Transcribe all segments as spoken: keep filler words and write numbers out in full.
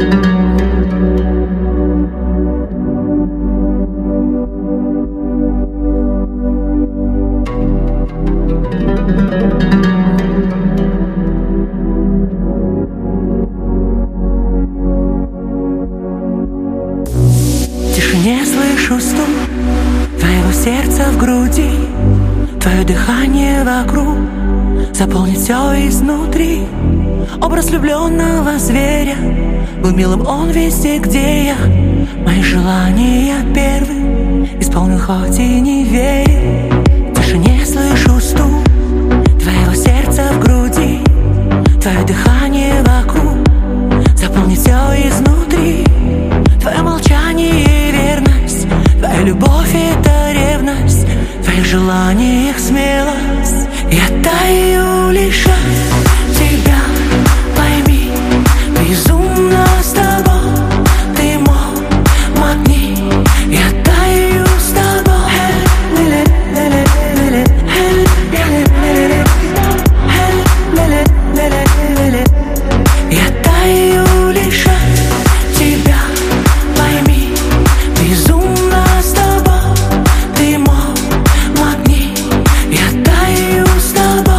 Не слышу стук твоего сердца в груди, твое дыхание вокруг заполнит все изнутри. Образ влюбленного зверя был милым он везде, где я. Мои желания первым исполнил, хоть и не верю. В тишине слышу стук твоего сердца в груди, твое дыхание вокруг заполнит все изнутри. Твое молчание и верность, твоя любовь — это ревность, в твоих желаниях смелость. Я таю лишь от тебя, пойми, безумно с тобой, ты мой магнит. Я таю с тобой, я таю лишь от тебя, пойми, безумно с тобой, ты мой магнит. Я таю с тобой.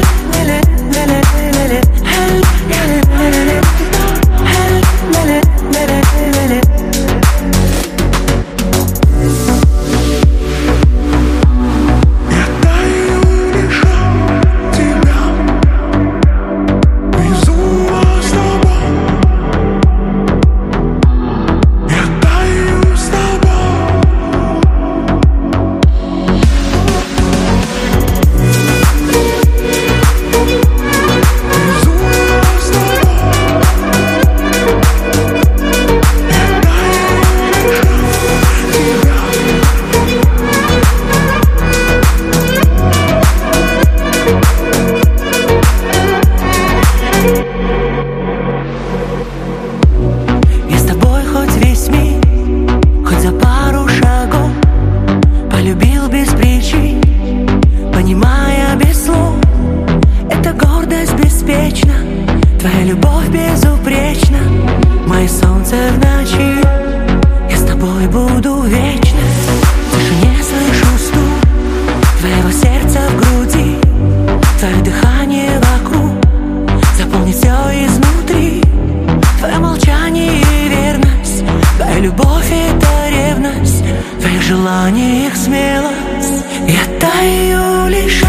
Полюбил без причин, понимая без слов. Это гордость беспечна, твоя любовь безупречна. Мое солнце в ночи, я с тобой буду вечно. В тишине слышу стук твоего сердца в груди, твое дыхание вокруг заполнит все изнутри. Твое молчание и верность, твоя любовь — это ревность, в твоих желаниях смелость. Я таю лишь